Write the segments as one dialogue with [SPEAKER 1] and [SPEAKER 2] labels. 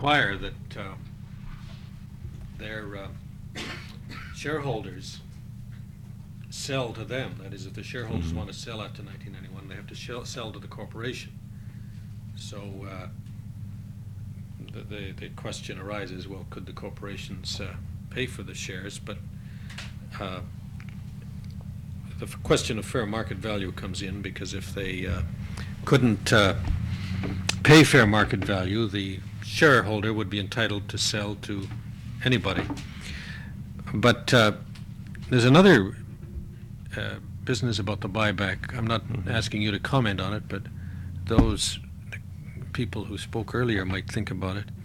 [SPEAKER 1] require that their shareholders sell to them. That is, if the shareholders want to sell after 1991, they have to sell to the corporation. So the question arises, well, could the corporations pay for the shares? But the question of fair market value comes in, because if they couldn't pay fair market value, the shareholder would be entitled to sell to anybody. But there's another business about the buyback. I'm not asking you to comment on it, but those people who spoke earlier might think about it.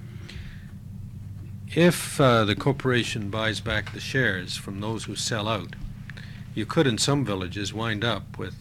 [SPEAKER 1] If the corporation buys back the shares from those who sell out, you could in some villages wind up with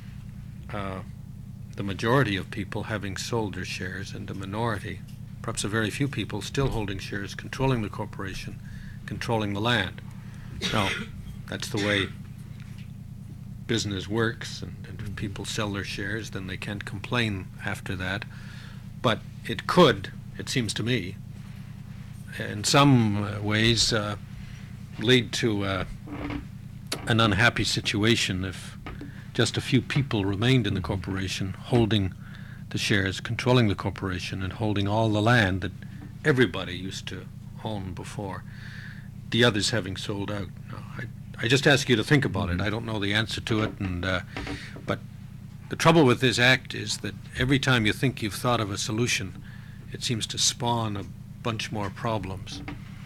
[SPEAKER 1] the majority of people having sold their shares and a minority, perhaps a very few people, still holding shares, controlling the corporation, controlling the land. Now, that's the way business works, and if people sell their shares, then they can't complain after that. But it could, it seems to me, in some ways lead to an unhappy situation if just a few people remained in the corporation, holding the shares, controlling the corporation, and holding all the land that everybody used to own before, the others having sold out. No, I just ask you to think about it. I don't know the answer to it, but the trouble with this act is that every time you think you've thought of a solution, it seems to spawn a bunch more problems.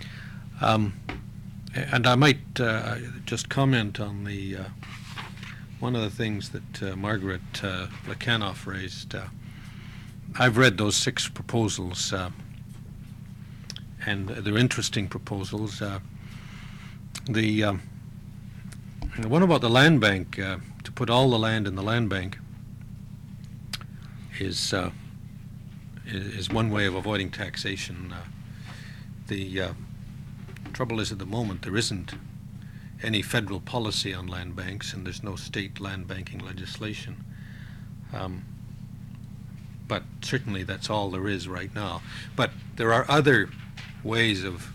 [SPEAKER 1] And I might just comment on the one of the things that Margaret Lekanoff raised. I've read those 6 proposals, and they're interesting proposals. The one about the land bank, to put all the land in the land bank, is one way of avoiding taxation. The trouble is, at the moment, there isn't any federal policy on land banks, and there's no state land banking legislation. But certainly that's all there is right now. But there are other ways of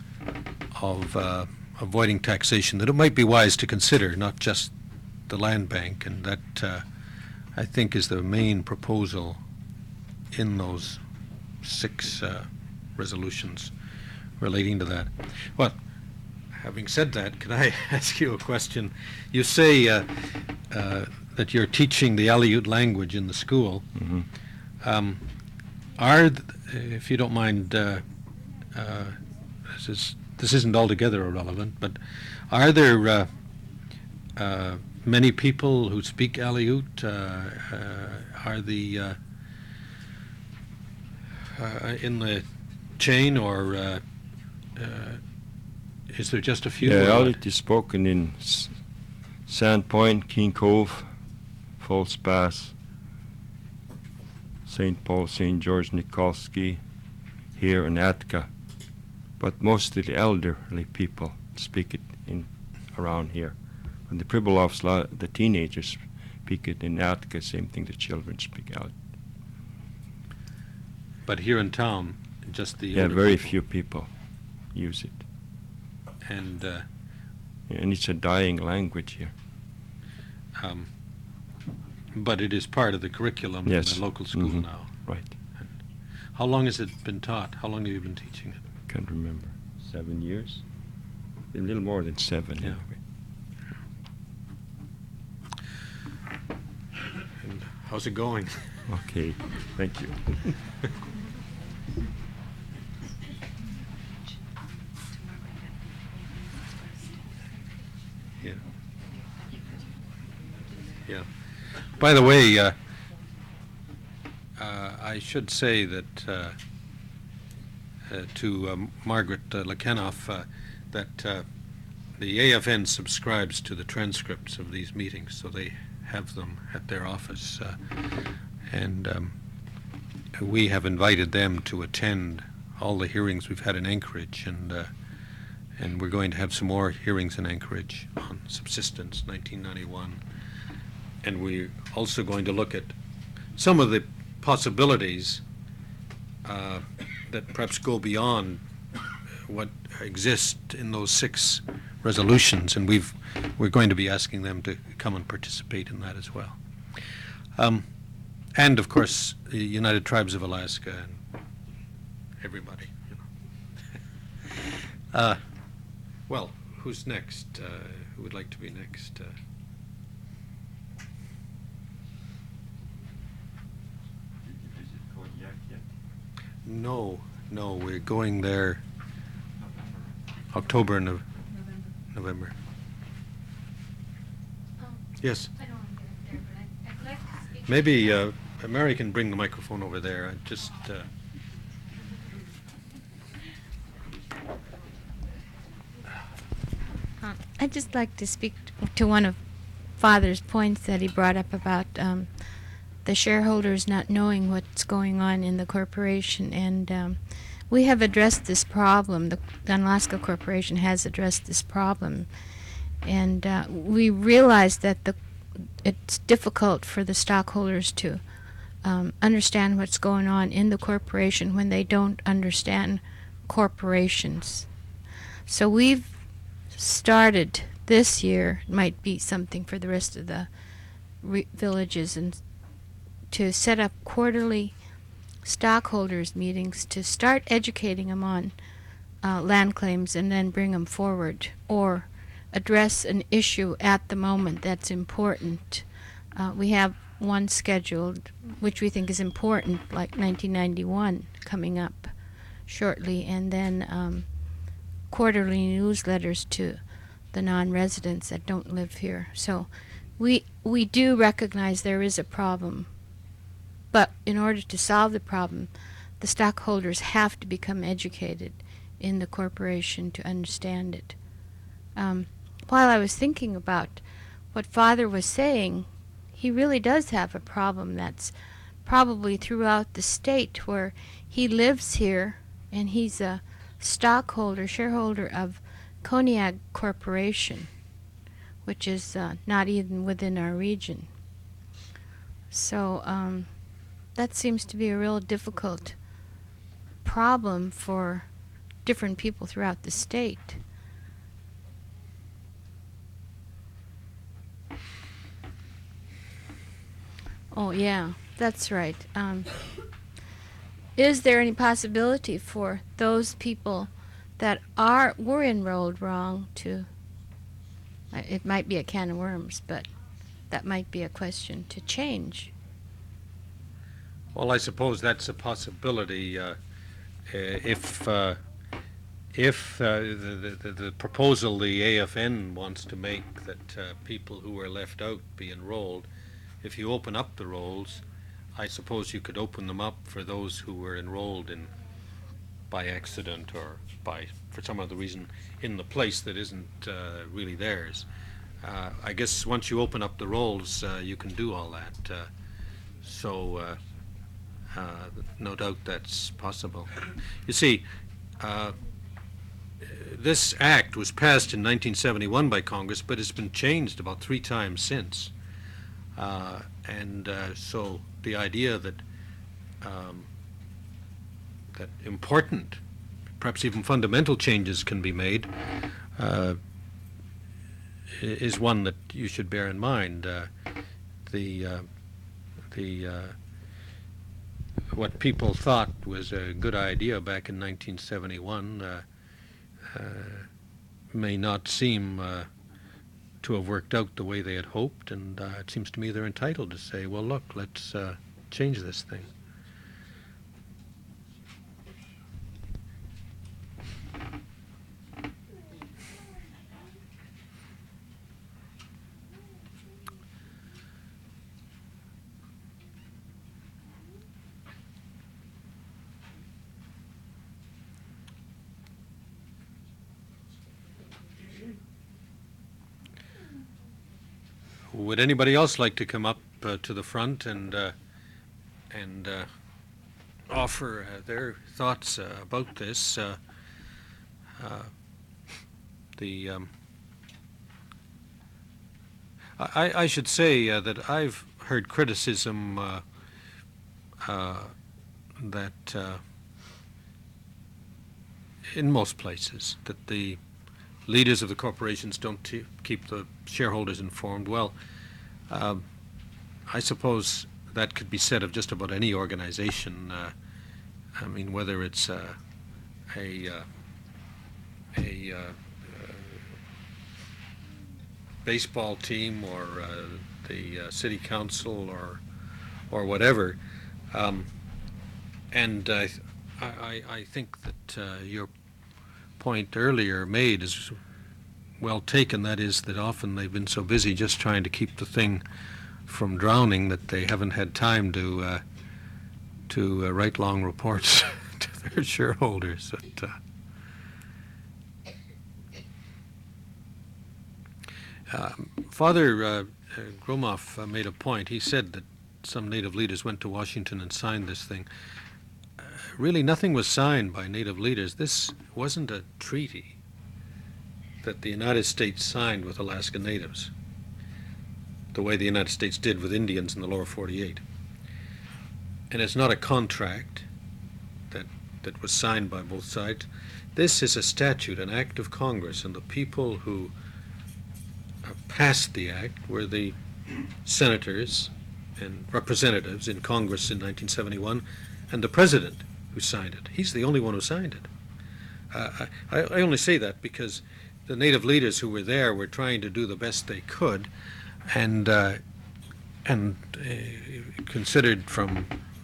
[SPEAKER 1] avoiding taxation that it might be wise to consider, not just the land bank, and that I think is the main proposal in those 6 resolutions relating to that. Well, having said that, can I ask you a question? You say that you're teaching the Aleut language in the school. If you don't mind, this isn't altogether irrelevant, but are there many people who speak Aleut? Are the in the chain, or is there just a few?
[SPEAKER 2] Yeah, Aleut is spoken in Sandpoint, King Cove, False Pass, St. Paul, St. George, Nikolsky, here in Atka. But mostly the elderly people speak it in around here. And the Pribilovs, the teenagers, speak it in Atka, same thing, the children speak out.
[SPEAKER 1] But here in town, just the
[SPEAKER 2] yeah, very few people use it.
[SPEAKER 1] And
[SPEAKER 2] it's a dying language here.
[SPEAKER 1] But it is part of the curriculum in the local school now.
[SPEAKER 2] Right.
[SPEAKER 1] And how long has it been taught? How long have you been teaching it?
[SPEAKER 2] Can't remember. 7 years? A little more than 7,
[SPEAKER 1] yeah.
[SPEAKER 2] Anyway.
[SPEAKER 1] And how's it going?
[SPEAKER 2] Okay, thank you.
[SPEAKER 1] Yeah. Yeah. By the way, I should say that to Margaret Lekanoff that the AFN subscribes to the transcripts of these meetings, so they have them at their office, and we have invited them to attend all the hearings we've had in Anchorage, and we're going to have some more hearings in Anchorage on subsistence 1991, and we're also going to look at some of the possibilities that perhaps go beyond what exists in those 6 resolutions, and we're going to be asking them to come and participate in that as well. And of course, the United Tribes of Alaska and everybody. Well, who's next? Who would like to be next?
[SPEAKER 2] Did you visit Cognac yet?
[SPEAKER 1] No, we're going there October, November. Yes.
[SPEAKER 3] I don't want to get up there, but I'd like to speak.
[SPEAKER 1] Maybe Mary can bring the microphone over there.
[SPEAKER 3] I'd just like to speak to one of Father's points that he brought up about the shareholders not knowing what's going on in the corporation. And we have addressed this problem. The Unalaska Corporation has addressed this problem. And we realize that it's difficult for the stockholders to understand what's going on in the corporation when they don't understand corporations. So we've started this year, might be something for the rest of the villages, and to set up quarterly stockholders meetings to start educating them on land claims and then bring them forward, or address an issue at the moment that's important. We have one scheduled which we think is important, like 1991 coming up shortly, and then quarterly newsletters to the non-residents that don't live here. So we do recognize there is a problem, but in order to solve the problem, the stockholders have to become educated in the corporation to understand it. While I was thinking about what Father was saying, he really does have a problem that's probably throughout the state, where he lives here and he's a shareholder of Cognac Corporation, which is not even within our region. So that seems to be a real difficult problem for different people throughout the state. Oh, yeah, that's right. Is there any possibility for those people that were enrolled wrong to, it might be a can of worms, but that might be a question to change?
[SPEAKER 1] Well, I suppose that's a possibility if the proposal the AFN wants to make, that people who are left out be enrolled. If you open up the rolls, I suppose you could open them up for those who were enrolled by accident or for some other reason in the place that isn't really theirs. I guess once you open up the rolls, you can do all that. So no doubt that's possible. You see, this act was passed in 1971 by Congress, but it's been changed about 3 times since. So the idea that that important, perhaps even fundamental changes can be made is one that you should bear in mind. What people thought was a good idea back in 1971 may not seem to have worked out the way they had hoped, and it seems to me they're entitled to say, well, look, let's change this thing. Would anybody else like to come up to the front and offer their thoughts about this? I should say that I've heard criticism that in most places, that the leaders of the corporations don't keep the shareholders informed. Well, I suppose that could be said of just about any organization. I mean, whether it's a baseball team or the city council or whatever. And I think that your point earlier made is well taken. That is that often they've been so busy just trying to keep the thing from drowning that they haven't had time to write long reports to their shareholders. Father Gromoff made a point. He said that some Native leaders went to Washington and signed this thing. Really, nothing was signed by Native leaders. This wasn't a treaty that the United States signed with Alaska Natives, the way the United States did with Indians in the lower 48. And it's not a contract that was signed by both sides. This is a statute, an act of Congress, and the people who passed the act were the senators and representatives in Congress in 1971, and the president who signed it. He's the only one who signed it. I only say that because the Native leaders who were there were trying to do the best they could, and considered from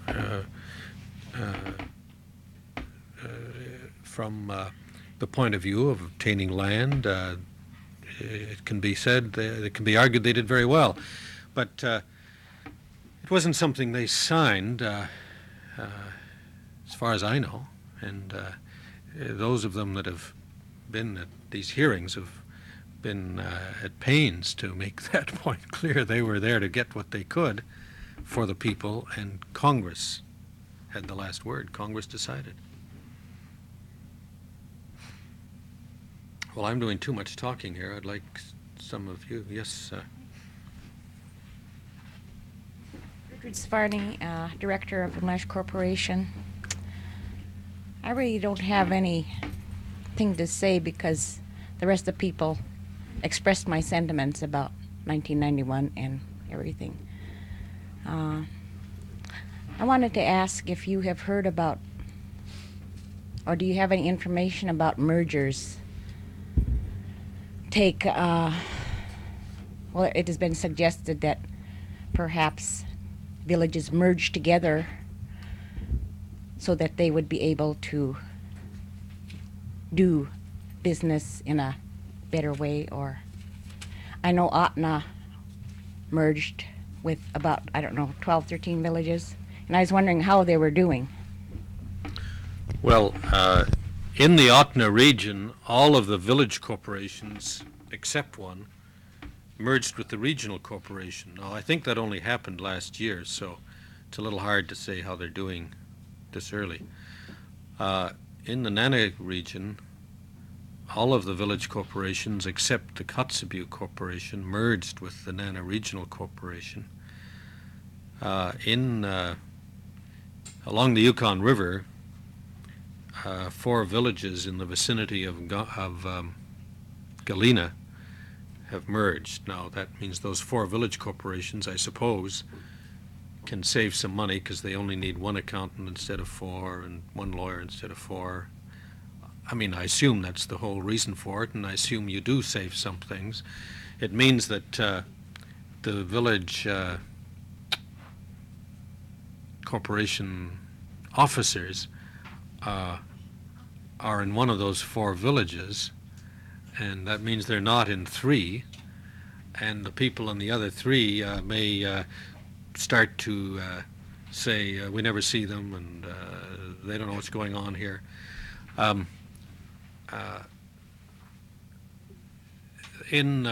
[SPEAKER 1] the point of view of obtaining land, it can be said, it can be argued they did very well, but it wasn't something they signed, as far as I know, and those of them that have been at these hearings have been at pains to make that point clear. They were there to get what they could for the people, and Congress had the last word. Congress decided. Well, I'm doing too much talking here. I'd like some of you. Yes.
[SPEAKER 4] Richard Svarney, Director of the Nash Corporation. I really don't have anything to say because the rest of the people expressed my sentiments about 1991 and everything. I wanted to ask if you have heard about, or do you have any information about mergers? Well, it has been suggested that perhaps villages merge together so that they would be able to do business in a better way. Or I know Atna merged with about, 12, 13 villages, and I was wondering how they were doing.
[SPEAKER 1] Well, in the Atna region, all of the village corporations, except one, merged with the regional corporation. Now, I think that only happened last year, so it's a little hard to say how they're doing this early. In the Nana region, all of the village corporations, except the Kotzebue Corporation, merged with the Nana Regional Corporation. Along the Yukon River, 4 villages in the vicinity of Galena have merged. Now, that means those 4 village corporations, I suppose, can save some money because they only need 1 accountant instead of 4 and 1 lawyer instead of 4. I mean, I assume that's the whole reason for it, and I assume you do save some things. It means that the village corporation officers are in one of those 4 villages, and that means they're not in 3, and the people in the other 3 may start to say we never see them and they don't know what's going on here. In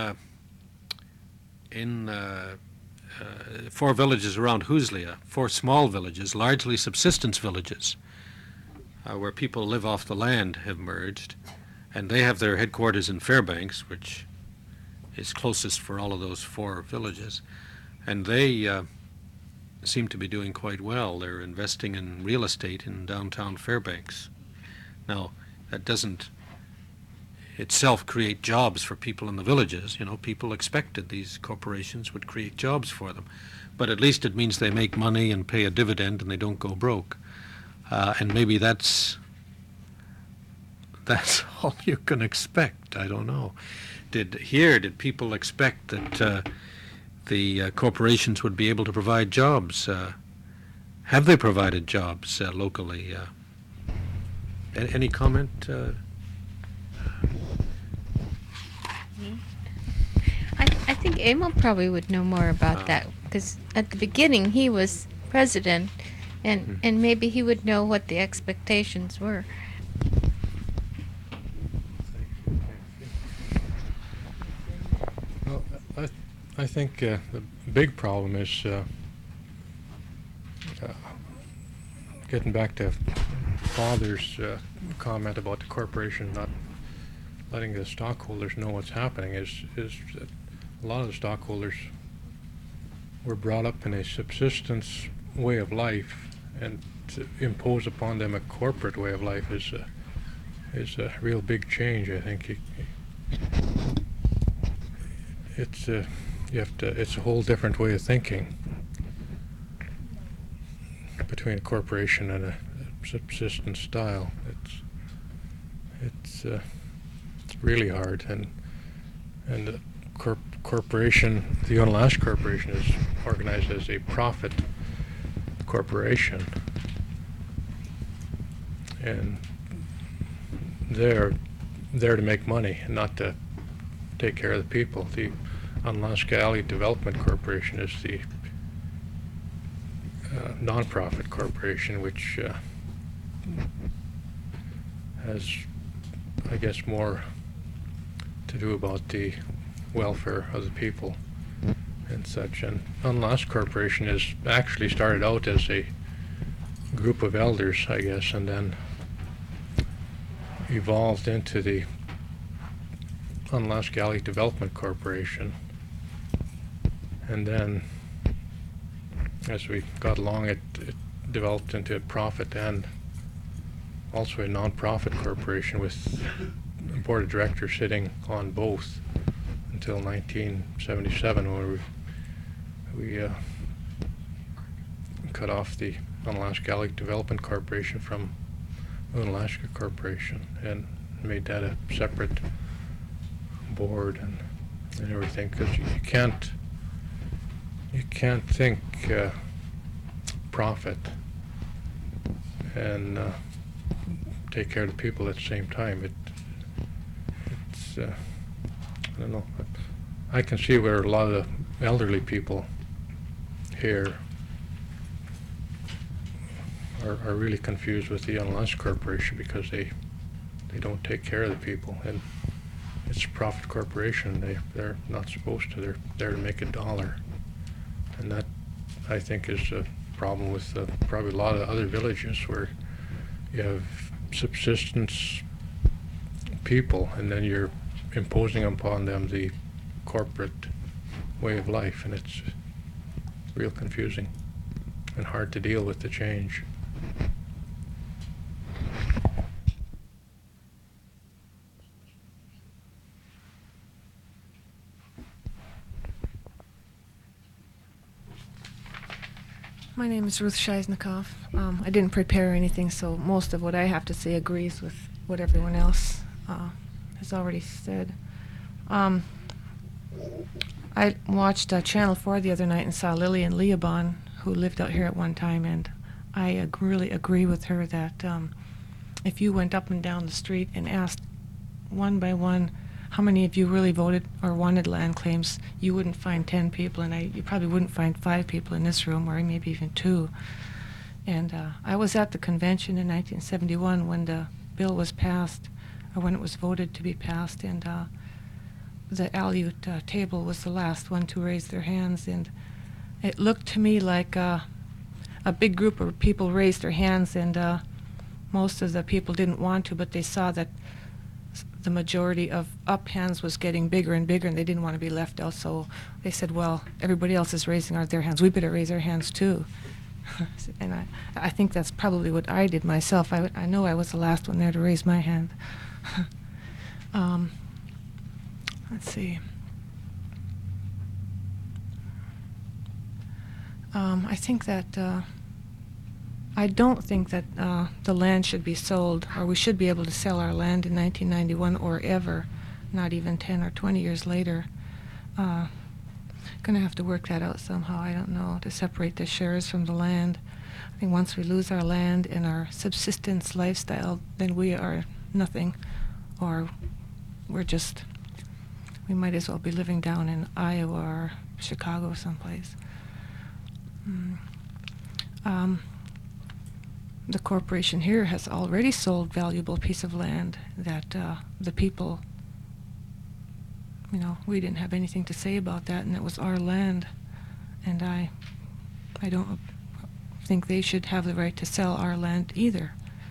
[SPEAKER 1] 4 villages around Huslia, 4 small villages, largely subsistence villages, where people live off the land, have merged, and they have their headquarters in Fairbanks, which is closest for all of those 4 villages, and they seem to be doing quite well. They're investing in real estate in downtown Fairbanks. Now, That doesn't itself create jobs for people in the villages. You know, people expected these corporations would create jobs for them. But at least it means they make money and pay a dividend and they don't go broke. And maybe that's all you can expect. I don't know. Did people expect that the corporations would be able to provide jobs? Have they provided jobs locally? Any comment?
[SPEAKER 3] I think Emil probably would know more about that, because at the beginning he was president, and maybe he would know what the expectations were.
[SPEAKER 5] Well, I think the big problem is getting back to Father's comment about the corporation not letting the stockholders know what's happening is that a lot of the stockholders were brought up in a subsistence way of life, and to impose upon them a corporate way of life is a real big change. I think it's a whole different way of thinking between a corporation and a subsistence style. It's really hard, and the corporation, the Unalaska Corporation, is organized as a profit corporation, and they're there to make money and not to take care of the people. The Unalaska Alley Development Corporation is the non-profit corporation, which has, I guess, more to do about the welfare of the people and such. And Unalaska Corporation is actually started out as a group of elders, I guess, and then evolved into the Unalaska Alley Development Corporation. And then as we got along, it developed into a profit and also a non-profit corporation with a board of directors sitting on both until 1977, when we cut off the Unalaska Alley Development Corporation from Unalaska Corporation and made that a separate board and everything, because you can't think profit and take care of the people at the same time. It's I don't know. I can see where a lot of the elderly people here are really confused with the Unalaska Corporation, because they don't take care of the people, and it's a profit corporation. They're not supposed to. They're there to make a dollar, and that, I think, is a problem with probably a lot of other villages where you have subsistence people, and then you're imposing upon them the corporate way of life, and it's real confusing and hard to deal with the change.
[SPEAKER 6] My name is Ruth Scheisnikoff. I didn't prepare anything, so most of what I have to say agrees with what everyone else has already said. I watched Channel 4 the other night and saw Lillian Leobon, who lived out here at one time, and I really agree with her that if you went up and down the street and asked one by one how many of you really voted or wanted land claims, you wouldn't find 10 people, and you probably wouldn't find 5 people in this room, or maybe even 2. And I was at the convention in 1971 when the bill was passed, or when it was voted to be passed, and the Aleut table was the last one to raise their hands, and it looked to me like a big group of people raised their hands, and most of the people didn't want to, but they saw that the majority of up hands was getting bigger and bigger, and they didn't want to be left out, so they said, well, everybody else is raising their hands, we better raise our hands too. And I think that's probably what I did myself. I know I was the last one there to raise my hand. Let's see. I think that I don't think that the land should be sold, or we should be able to sell our land in 1991 or ever, not even 10 or 20 years later. Going to have to work that out somehow, I don't know, to separate the shares from the land. I think once we lose our land and our subsistence lifestyle, then we are nothing, or we might as well be living down in Iowa or Chicago someplace. The corporation here has already sold valuable piece of land that the people, we didn't have anything to say about that, and it was our land. And I don't think they should have the right to sell our land either.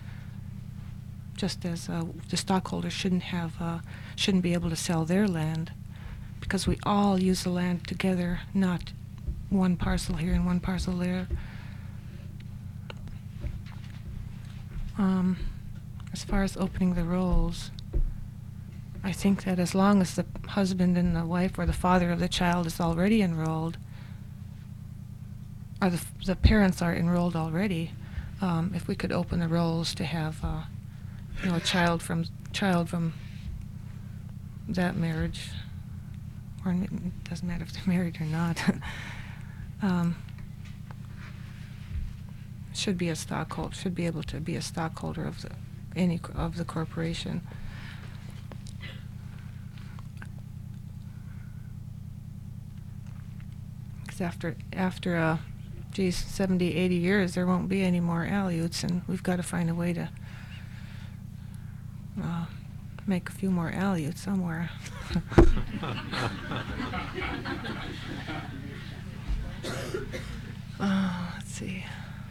[SPEAKER 6] Just as the stockholders shouldn't be able to sell their land, because we all use the land together, not one parcel here and one parcel there. As far as opening the rolls, I think that as long as the husband and the wife or the father of the child is already enrolled, or the parents are enrolled already, if we could open the rolls to have a child from that marriage, or it doesn't matter if they're married or not, should be able to be a stockholder of the corporation. Because after 70, 80 years, there won't be any more Aleuts, and we've got to find a way to make a few more Aleuts somewhere. Let's see.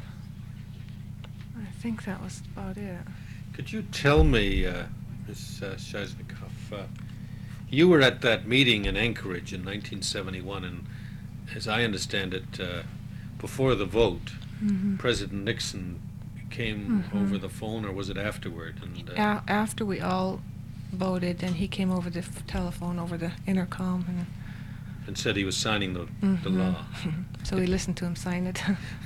[SPEAKER 6] I think that was about it.
[SPEAKER 1] Could you tell me, Ms. Shaznikov, you were at that meeting in Anchorage in 1971, and as I understand it, before the vote, President Nixon came over the phone, or was it afterward? And
[SPEAKER 6] after we all voted, and he came over the telephone, over the intercom,
[SPEAKER 1] and said he was signing the law.
[SPEAKER 6] So we listened to him sign it.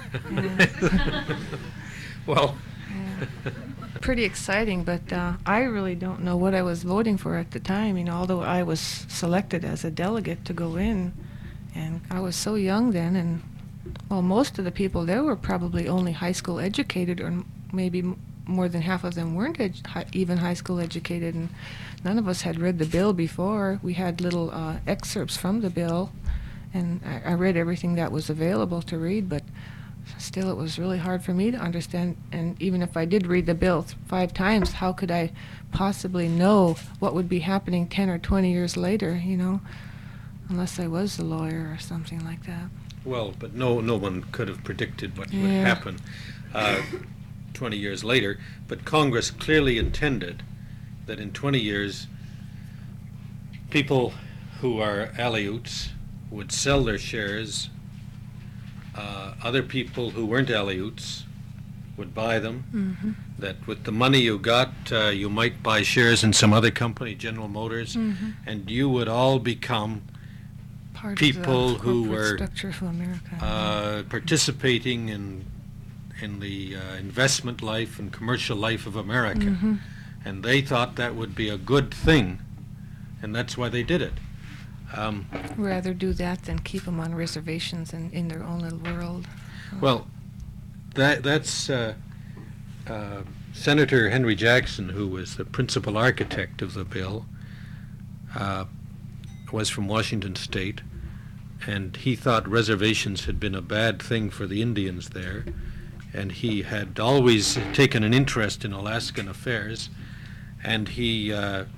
[SPEAKER 1] Well,
[SPEAKER 6] pretty exciting, but I really don't know what I was voting for at the time. Although I was selected as a delegate to go in, and I was so young then, and most of the people there were probably only high school educated, or maybe more than half of them weren't even high school educated, and none of us had read the bill before. We had little excerpts from the bill, and I read everything that was available to read, but still it was really hard for me to understand. And even if I did read the bill 5 times, how could I possibly know what would be happening 10 or 20 years later, unless I was a lawyer or something like that.
[SPEAKER 1] Well, but no one could have predicted what would happen 20 years later. But Congress clearly intended that in 20 years, people who are Aleuts would sell their shares. Other people who weren't Aleuts would buy them. That with the money you got, you might buy shares in some other company, General Motors, and you would all become
[SPEAKER 6] Part
[SPEAKER 1] people
[SPEAKER 6] of the
[SPEAKER 1] who
[SPEAKER 6] corporate
[SPEAKER 1] were
[SPEAKER 6] structure of America.
[SPEAKER 1] participating in the investment life and commercial life of America. And they thought that would be a good thing, and that's why they did it.
[SPEAKER 6] Rather do that than keep them on reservations and in their own little world.
[SPEAKER 1] Well, that's Senator Henry Jackson, who was the principal architect of the bill, was from Washington State, and he thought reservations had been a bad thing for the Indians there, and he had always taken an interest in Alaskan affairs, and he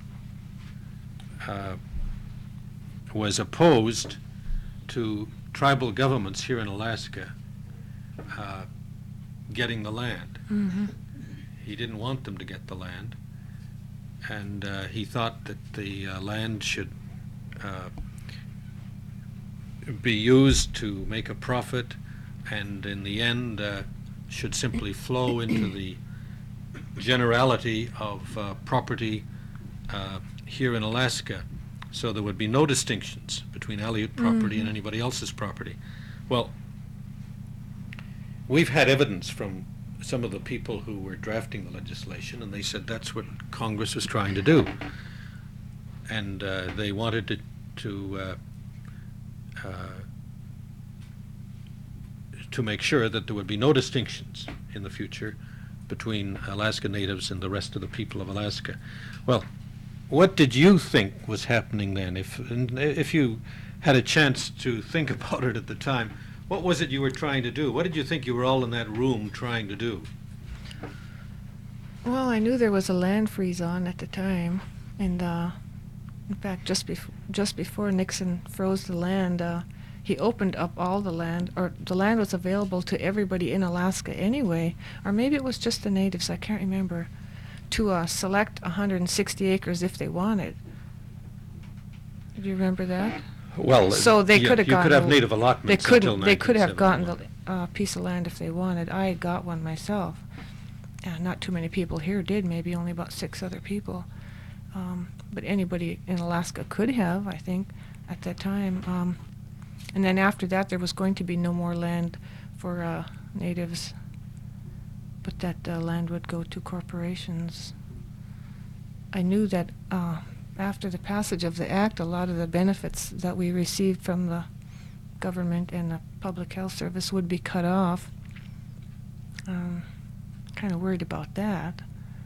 [SPEAKER 1] was opposed to tribal governments here in Alaska getting the land. He didn't want them to get the land, and he thought that the land should be used to make a profit and in the end should simply flow into the generality of property here in Alaska, so there would be no distinctions between Aleut property and anybody else's property. Well, we've had evidence from some of the people who were drafting the legislation, and they said that's what Congress was trying to do. And they wanted to make sure that there would be no distinctions in the future between Alaska Natives and the rest of the people of Alaska. Well, what did you think was happening then? If you had a chance to think about it at the time, what was it you were trying to do? What did you think you were all in that room trying to do?
[SPEAKER 6] Well, I knew there was a land freeze on at the time, and in fact, just before Nixon froze the land, he opened up all the land, or the land was available to everybody in Alaska anyway, or maybe it was just the natives, I can't remember, to select 160 acres if they wanted. Do you remember that?
[SPEAKER 1] Well,
[SPEAKER 6] So they
[SPEAKER 1] yeah,
[SPEAKER 6] could have
[SPEAKER 1] you
[SPEAKER 6] gotten
[SPEAKER 1] could have
[SPEAKER 6] the-
[SPEAKER 1] native
[SPEAKER 6] They
[SPEAKER 1] allotments
[SPEAKER 6] could
[SPEAKER 1] until
[SPEAKER 6] they could have gotten
[SPEAKER 1] 1971.
[SPEAKER 6] the piece of land if they wanted. I got one myself. Not too many people here did, maybe only about 6 other people. But anybody in Alaska could have, I think, at that time. And then after that, there was going to be no more land for natives, but that land would go to corporations. I knew that after the passage of the act, a lot of the benefits that we received from the government and the public health service would be cut off. Kind of worried about that.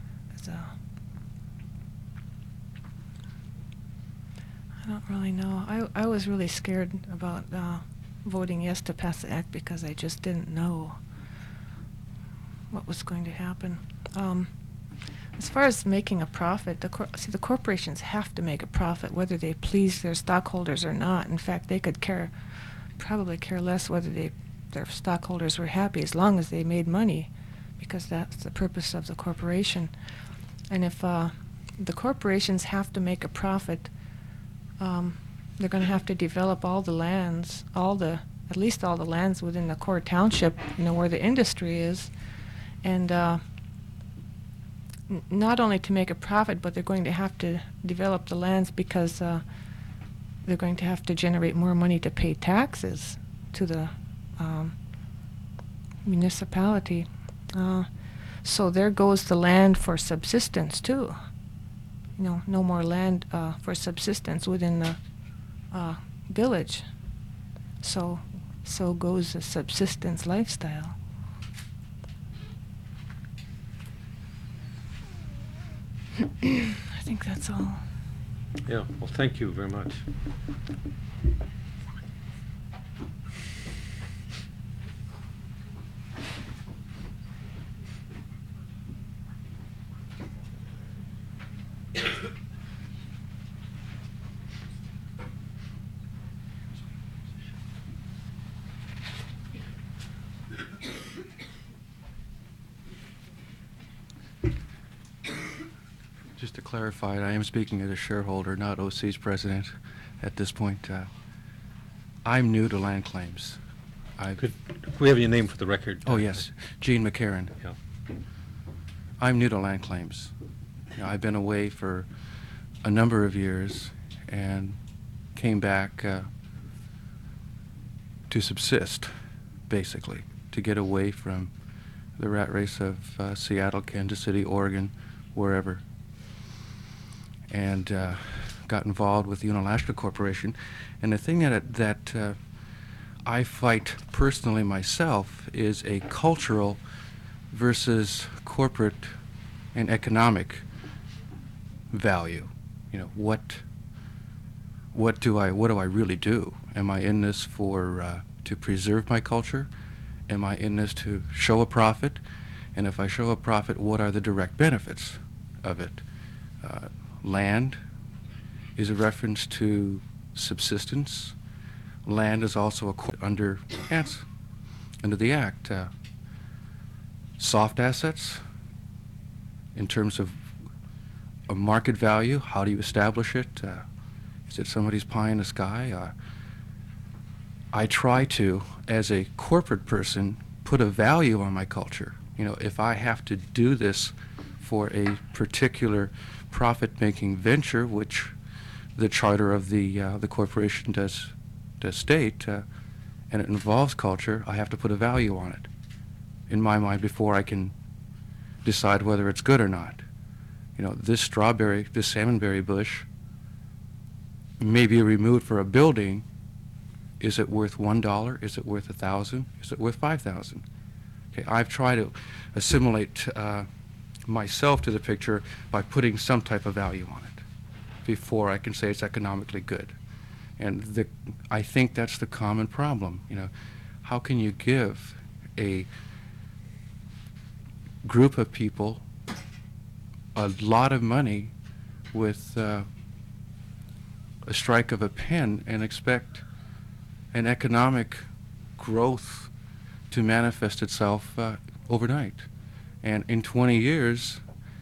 [SPEAKER 6] I don't really know. I was really scared about voting yes to pass the act because I just didn't know what was going to happen. As far as making a profit, the corporations have to make a profit whether they please their stockholders or not. In fact, they could probably care less whether their stockholders were happy as long as they made money, because that's the purpose of the corporation. And if the corporations have to make a profit, they're going to have to develop all the lands, at least all the lands within the core township, where the industry is, and not only to make a profit, but they're going to have to develop the lands because they're going to have to generate more money to pay taxes to the municipality. So there goes the land for subsistence too. No more land for subsistence within the village. So goes the subsistence lifestyle. I think that's all.
[SPEAKER 1] Yeah, well, thank you very much.
[SPEAKER 7] Just to clarify, I am speaking as a shareholder, not OC's president at this point. I'm new to land claims.
[SPEAKER 1] Could we have your name for the record?
[SPEAKER 7] Oh, yes, Gene McCarran.
[SPEAKER 1] Yeah.
[SPEAKER 7] I'm new to land claims. I've been away for a number of years and came back to subsist, basically, to get away from the rat race of Seattle, Kansas City, Oregon, wherever. And got involved with the Unalaska Corporation. And the thing that I fight personally myself is a cultural versus corporate and economic value. What do I really do? Am I in this to preserve my culture? Am I in this to show a profit? And if I show a profit, what are the direct benefits of it? Land is a reference to subsistence. Land is also under the Act. Soft assets, in terms of a market value, how do you establish it? Is it somebody's pie in the sky? I try to, as a corporate person, put a value on my culture. You know, if I have to do this for a particular profit-making venture, which the charter of the corporation does state, and it involves culture, I have to put a value on it, in my mind, before I can decide whether it's good or not. You know, this salmonberry bush may be removed for a building. Is it worth $1? Is it worth 1,000? Is it worth 5,000? Okay, I've tried to assimilate myself to the picture by putting some type of value on it before I can say it's economically good. And I think that's the common problem. You know, how can you give a group of people a lot of money with a strike of a pen and expect an economic growth to manifest itself overnight? And in 20 years,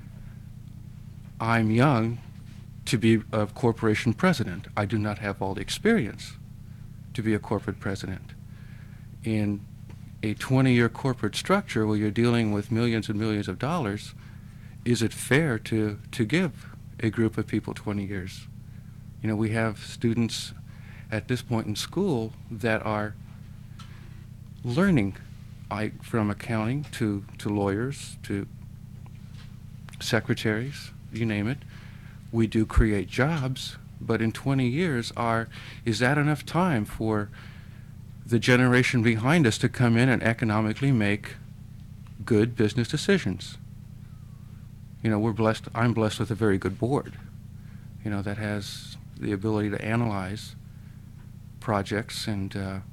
[SPEAKER 7] I'm young to be a corporation president. I do not have all the experience to be a corporate president. In a 20-year corporate structure where you're dealing with millions and millions of dollars, is it fair to give a group of people 20 years? You know, we have students at this point in school that are learning, from accounting to lawyers to secretaries, you name it. We do create jobs, but in 20 years, is that enough time for the generation behind us to come in and economically make good business decisions? You know, I'm blessed with a very good board, you know, that has the ability to analyze projects and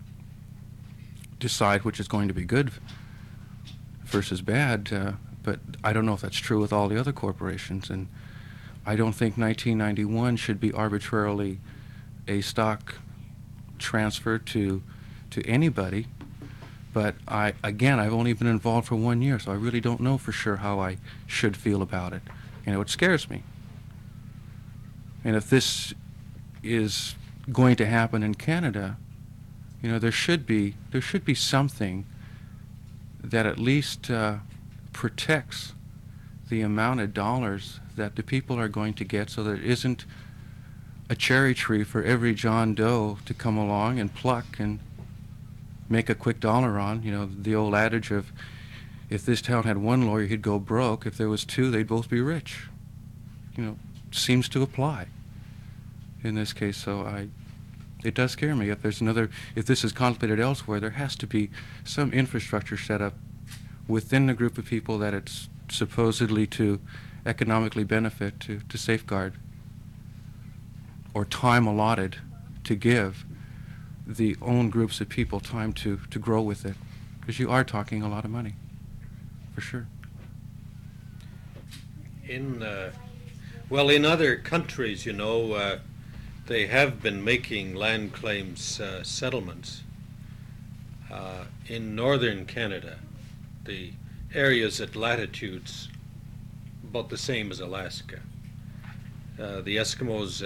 [SPEAKER 7] decide which is going to be good versus bad, but I don't know if that's true with all the other corporations, and I don't think 1991 should be arbitrarily a stock transfer to anybody. But I've only been involved for 1 year, so I really don't know for sure how I should feel about it. You know, it scares me. And if this is going to happen in Canada, you know, there should be something that at least protects the amount of dollars that the people are going to get, so that it isn't a cherry tree for every John Doe to come along and pluck and make a quick dollar on. You know, the old adage of, if this town had one lawyer, he'd go broke. If there was two, they'd both be rich. You know, seems to apply in this case. So it does scare me. If this is contemplated elsewhere, there has to be some infrastructure set up within the group of people that it's supposedly to economically benefit, to safeguard, or time allotted to give the own groups of people time to grow with it, because you are talking a lot of money, for sure.
[SPEAKER 1] In other countries, you know, they have been making land claims settlements. In northern Canada, the areas at latitudes about the same as Alaska. The Eskimos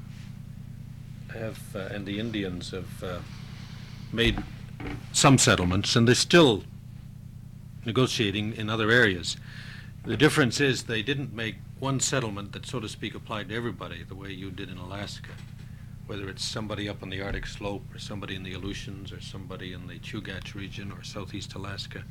[SPEAKER 1] and the Indians have made some settlements, and they're still negotiating in other areas. The difference is they didn't make one settlement that, so to speak, applied to everybody the way you did in Alaska, whether it's somebody up on the Arctic slope or somebody in the Aleutians or somebody in the Chugach region or southeast Alaska.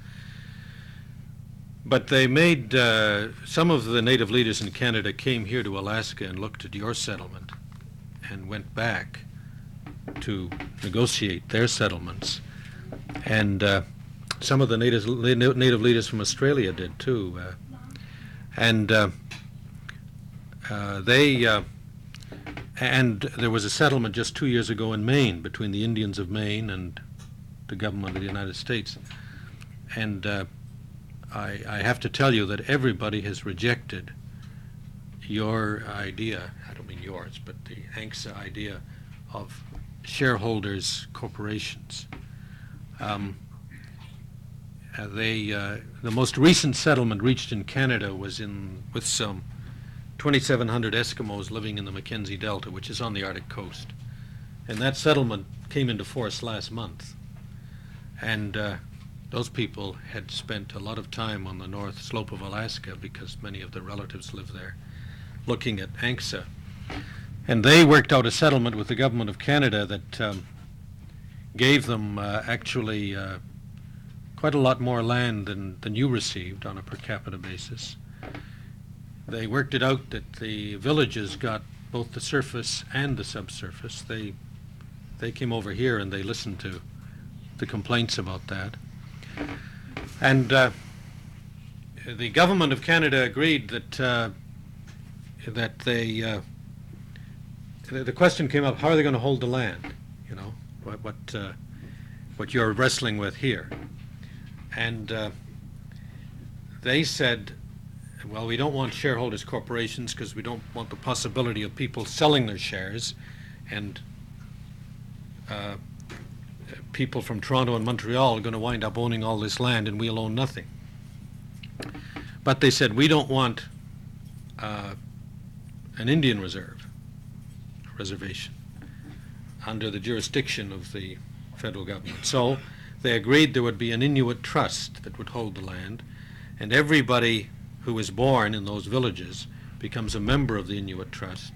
[SPEAKER 1] But they made, some of the native leaders in Canada came here to Alaska and looked at your settlement and went back to negotiate their settlements. And some of the native leaders from Australia did too. And there was a settlement just 2 years ago in Maine between the Indians of Maine and the government of the United States. And I have to tell you that everybody has rejected your idea, I don't mean yours, but the ANCSA idea of shareholders corporations. The most recent settlement reached in Canada was with some 2,700 Eskimos living in the Mackenzie Delta, which is on the Arctic coast. And that settlement came into force last month. And those people had spent a lot of time on the north slope of Alaska, because many of their relatives live there, looking at ANCSA. And they worked out a settlement with the government of Canada that gave them actually quite a lot more land than you received on a per capita basis. They worked it out that the villages got both the surface and the subsurface. They came over here and they listened to the complaints about that. And the government of Canada agreed that the question came up: how are they going to hold the land? You know, what you're wrestling with here. And they said, well, we don't want shareholders corporations because we don't want the possibility of people selling their shares, and people from Toronto and Montreal are going to wind up owning all this land and we'll own nothing. But they said, we don't want an Indian reservation under the jurisdiction of the federal government. So they agreed there would be an Inuit trust that would hold the land, and everybody who is born in those villages becomes a member of the Inuit trust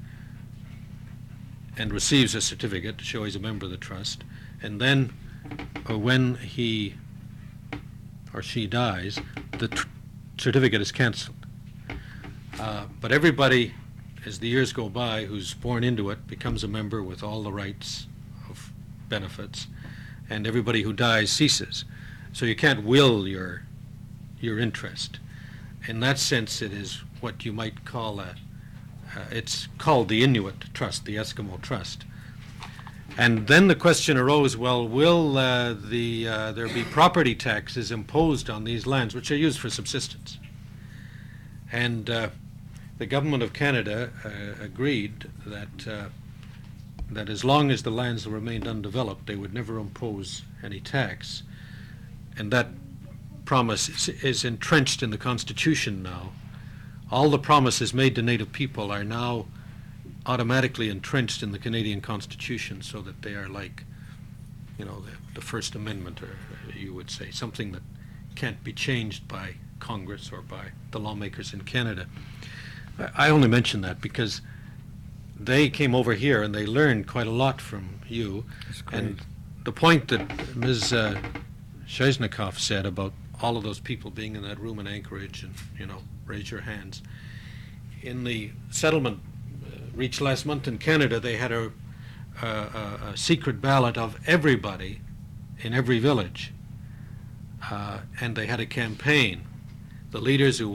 [SPEAKER 1] and receives a certificate to show he's a member of the trust. And then when he or she dies, the certificate is canceled. But everybody, as the years go by, who's born into it becomes a member with all the rights of benefits, and everybody who dies ceases. So you can't will your interest. In that sense, it is what you might call it's called the Inuit Trust, the Eskimo Trust. And then the question arose, well, will there be property taxes imposed on these lands, which are used for subsistence? And the government of Canada agreed that as long as the lands remained undeveloped, they would never impose any tax. And that promise is entrenched in the Constitution now. All the promises made to Native people are now automatically entrenched in the Canadian Constitution, so that they are like, you know, the First Amendment, or you would say, something that can't be changed by Congress or by the lawmakers in Canada. I only mention that because they came over here and they learned quite a lot from you. And the point that Ms. Shezhnikoff said about all of those people being in that room in Anchorage and, you know, raise your hands. In the settlement reached last month in Canada, they had a secret ballot of everybody in every village. And they had a campaign. The leaders who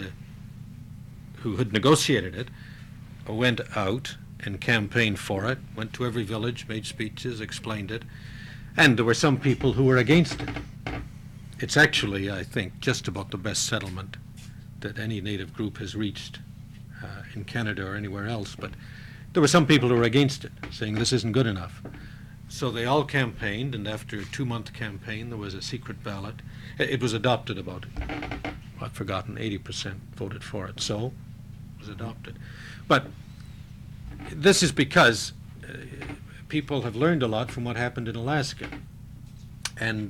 [SPEAKER 1] had negotiated it, went out and campaigned for it, went to every village, made speeches, explained it, and there were some people who were against it. It's actually, I think, just about the best settlement that any Native group has reached in Canada or anywhere else, but there were some people who were against it, saying this isn't good enough. So they all campaigned, and after a 2-month campaign, there was a secret ballot. It was adopted. About, I've forgotten, 80% voted for it, so it was adopted. But this is because people have learned a lot from what happened in Alaska. And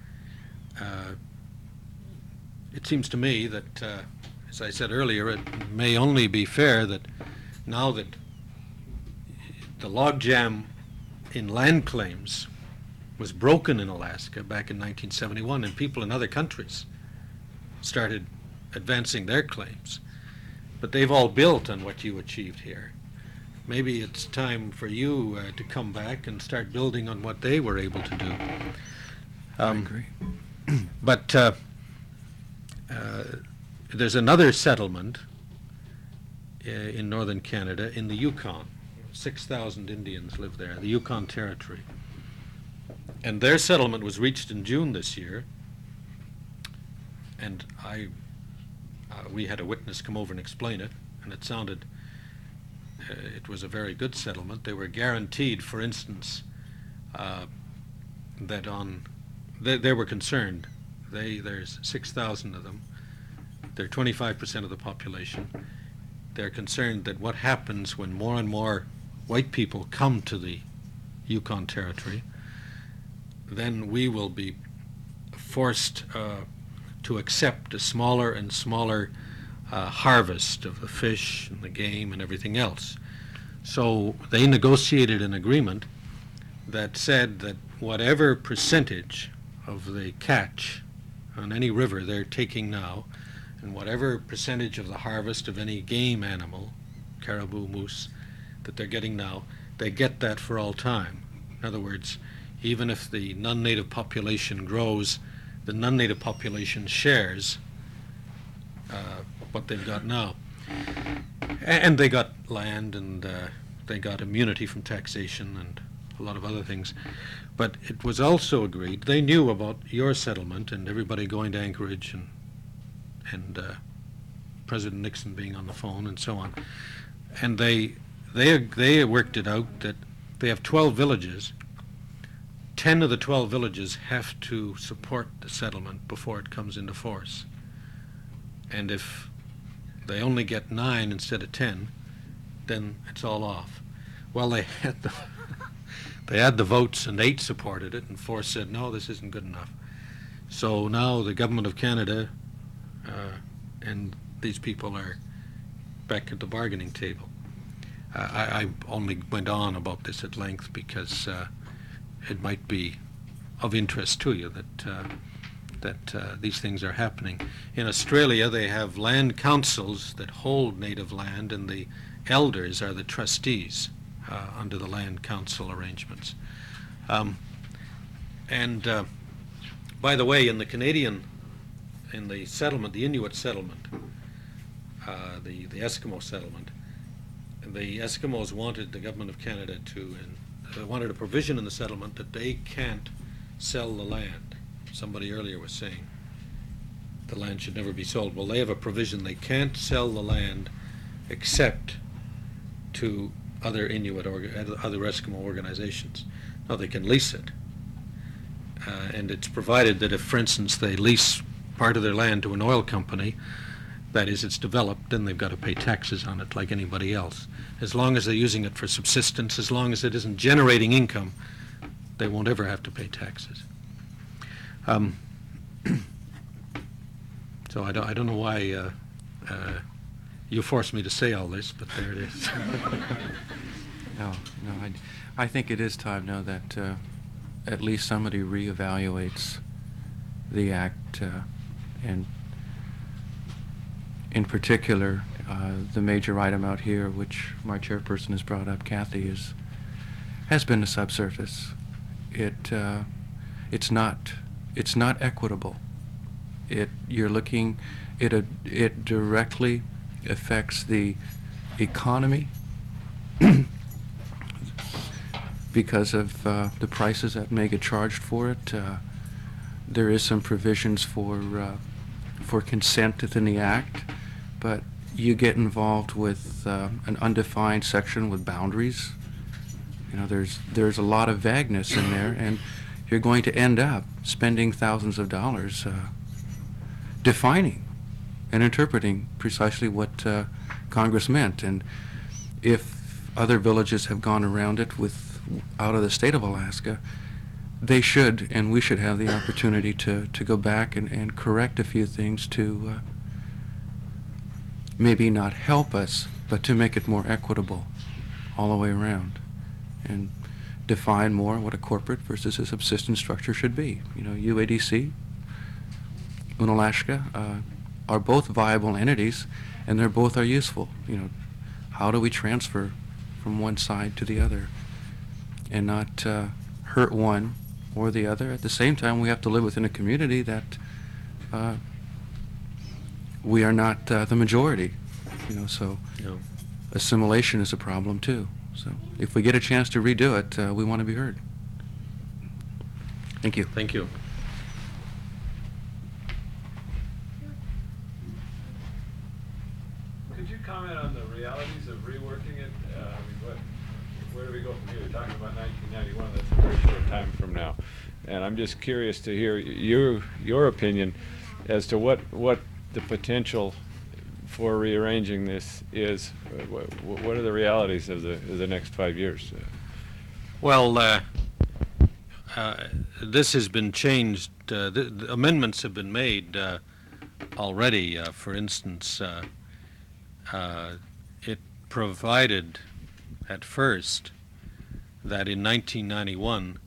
[SPEAKER 1] it seems to me that, as I said earlier, it may only be fair that now that the logjam in land claims was broken in Alaska back in 1971, and people in other countries started advancing their claims, but they've all built on what you achieved here. Maybe it's time for you to come back and start building on what they were able to do.
[SPEAKER 7] I agree.
[SPEAKER 1] But there's another settlement in northern Canada, in the Yukon. 6,000 Indians live there, the Yukon Territory. And their settlement was reached in June this year. And we had a witness come over and explain it, and it sounded, it was a very good settlement. They were guaranteed, for instance, that they were concerned. There's 6,000 of them. They're 25% of the population. They're concerned that what happens when more and more white people come to the Yukon Territory, then we will be forced to accept a smaller and smaller harvest of the fish and the game and everything else. So they negotiated an agreement that said that whatever percentage of the catch on any river they're taking now, and whatever percentage of the harvest of any game animal, caribou, moose, that they're getting now, they get that for all time. In other words, even if the non-native population grows, the non-native population shares what they've got now. And they got land, and they got immunity from taxation and a lot of other things. But it was also agreed, they knew about your settlement and everybody going to Anchorage and President Nixon being on the phone and so on. And they worked it out that they have 12 villages. 10 of the 12 villages have to support the settlement before it comes into force. And if they only get 9 instead of 10, then it's all off. Well, they had the votes, and 8 supported it, and 4 said, no, this isn't good enough. So now the government of Canada and these people are back at the bargaining table. I only went on about this at length because it might be of interest to you that these things are happening. In Australia, they have land councils that hold native land, and the elders are the trustees under the land council arrangements. By the way, in the settlement, the Inuit settlement, the Eskimo settlement, the Eskimos wanted the government of Canada wanted a provision in the settlement that they can't sell the land. Somebody earlier was saying the land should never be sold. Well, they have a provision they can't sell the land except to other Inuit other Eskimo organizations. Now they can lease it, and it's provided that if, for instance, they lease part of their land to an oil company, that is, it's developed, then they've got to pay taxes on it like anybody else. As long as they're using it for subsistence, as long as it isn't generating income, they won't ever have to pay taxes. So I don't know why you forced me to say all this, but there it is.
[SPEAKER 7] No, I think it is time now that at least somebody reevaluates the act, and in particular, the major item out here, which my chairperson has brought up, Kathy, has been the subsurface. It's not equitable. It directly affects the economy because of the prices that may get charged for it. There is some provisions for consent within the act, but you get involved with an undefined section with boundaries. You know, there's a lot of vagueness in there, and you're going to end up spending thousands of dollars defining and interpreting precisely what Congress meant. And if other villages have gone around it out of the state of Alaska, they should, and we should have the opportunity to go back and correct a few things to maybe not help us, but to make it more equitable all the way around, and define more what a corporate versus a subsistence structure should be. You know, UADC, Unalaska are both viable entities, and they're both are useful. You know, how do we transfer from one side to the other and not hurt one or the other? At the same time, we have to live within a community that we are not the majority. You know, so
[SPEAKER 1] No.
[SPEAKER 7] assimilation is a problem too. So if we get a chance to redo it, we want to be heard. Thank you.
[SPEAKER 1] Thank you.
[SPEAKER 8] Could you comment on the realities of reworking it? Where do we go from here? You're talking about 1991. That's a very short time from now. And I'm just curious to hear your opinion as to what the potential for rearranging this is. What are the realities of the next 5 years?
[SPEAKER 1] Well, this has been changed. The amendments have been made already. For instance, it provided at first that in 1991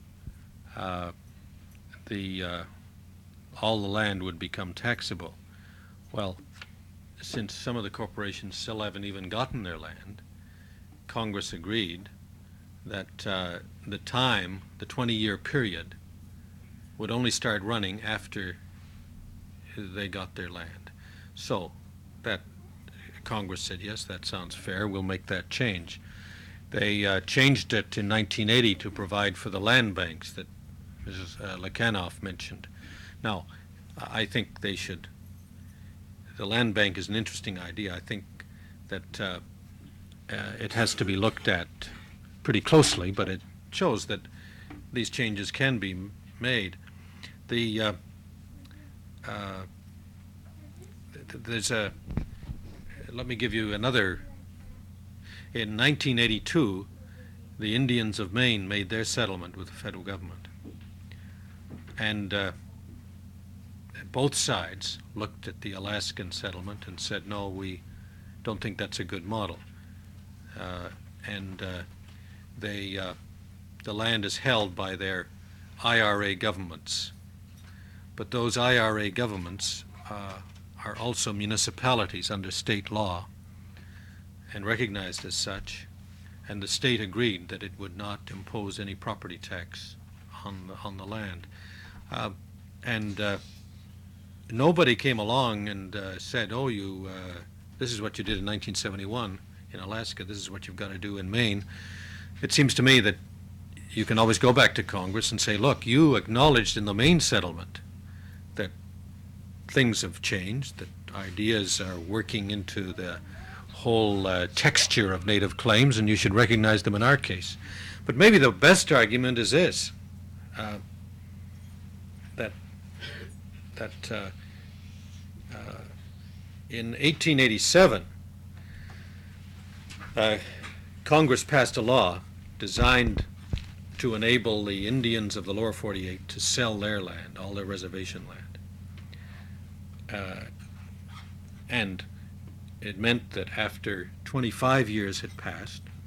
[SPEAKER 1] all the land would become taxable. Well, since some of the corporations still haven't even gotten their land, Congress agreed that the 20-year period, would only start running after they got their land. So that Congress said, yes, that sounds fair, we'll make that change. They changed it in 1980 to provide for the land banks that Mrs. Lekanoff mentioned. Now, I think they should. The land bank is an interesting idea. I think that it has to be looked at pretty closely, but it shows that these changes can be made. Let me give you another. In 1982, the Indians of Maine made their settlement with the federal government. And both sides looked at the Alaskan settlement and said, no, we don't think that's a good model. The land is held by their IRA governments. But those IRA governments are also municipalities under state law and recognized as such, and the state agreed that it would not impose any property tax on the land. Nobody came along and said, oh, this is what you did in 1971 in Alaska, this is what you've got to do in Maine. It seems to me that you can always go back to Congress and say, look, you acknowledged in the Maine settlement that things have changed, that ideas are working into the whole texture of native claims, and you should recognize them in our case. But maybe the best argument is this, that in 1887, Congress passed a law designed to enable the Indians of the lower 48 to sell their land, all their reservation land. And it meant that after 25 years had passed,